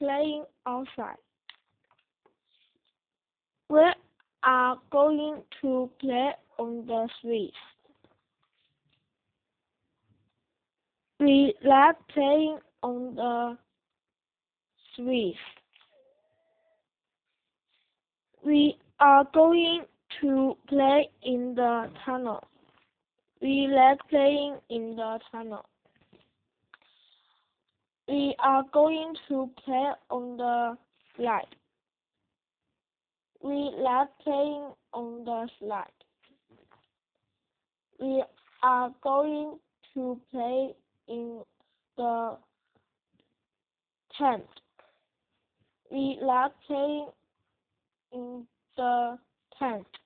playing outside. We are going to play on the streets. We like playing on the streets. We are going to play in the tunnel. We like playing in the tunnel. We are going to play on the slide. We like playing on the slide. We are going to play in the tent. We like playing in the tent.